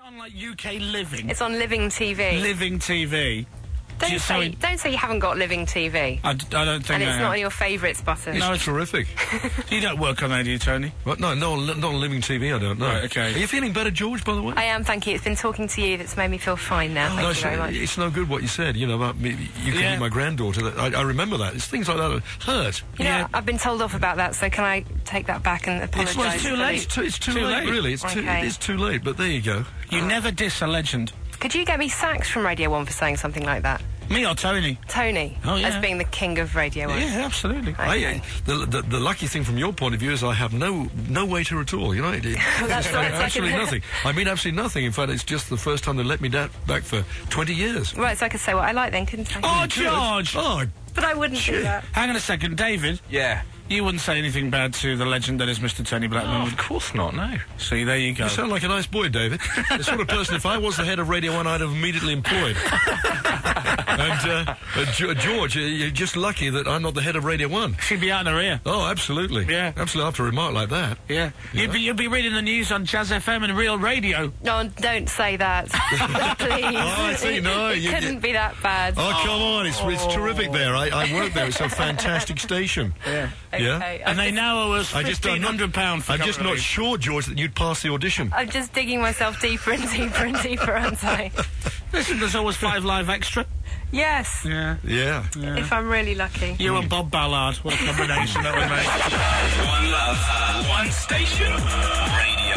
on, like, UK Living? It's on Living TV. Living TV. Don't say you haven't got Living TV. I don't think And it's not on your favourites button. No, it's terrific. You don't work on there, do you, Tony? What? No, not on Living TV, I don't know. Right, okay. Are you feeling better, George, by the way? I am, thank you. It's been talking to you that's made me feel fine now. Thank you very much. It's no good what you said, you know, about me. You can meet my granddaughter. I remember that. It's things like that hurt. You know, I've been told off about that, so can I take that back and apologise? It's too late. It's too late, really. It's too late, but there you go. You never diss a legend. Could you get me sacked from Radio 1 for saying something like that? Me or Tony? Tony, as being the king of Radio 1. Yeah, absolutely. Okay. The lucky thing from your point of view is I have no waiter at all, you know? That's right. Absolutely nothing. I mean absolutely nothing. In fact, it's just the first time they let me back for 20 years. Right, so I could say what I like then, couldn't I? Oh, George! Oh, but I wouldn't do that. Hang on a second, David. Yeah. You wouldn't say anything bad to the legend that is Mr. Tony Blackman? Oh, of course not, no. See, there you go. You sound like a nice boy, David. The sort of person, if I was the head of Radio 1, I'd have immediately employed. And, George, you're just lucky that I'm not the head of Radio 1. She'd be out in her ear. Oh, absolutely. Yeah. Absolutely, after a remark like that. Yeah. You'd be reading the news on Jazz FM and Real Radio. No, don't say that. Please. Oh, I see, no. It couldn't be that bad. Oh, come on, it's terrific there. I work there. It's a fantastic station. Yeah. Okay. Yeah. And they now owe us £1,500 for I'm just not sure, George, that you'd pass the audition. I'm just digging myself deeper and deeper and deeper, aren't I? Listen, there's always 5 Live Extra. Yes. Yeah. If I'm really lucky. You and Bob Ballard. What a combination that would make. One love, one station, Radio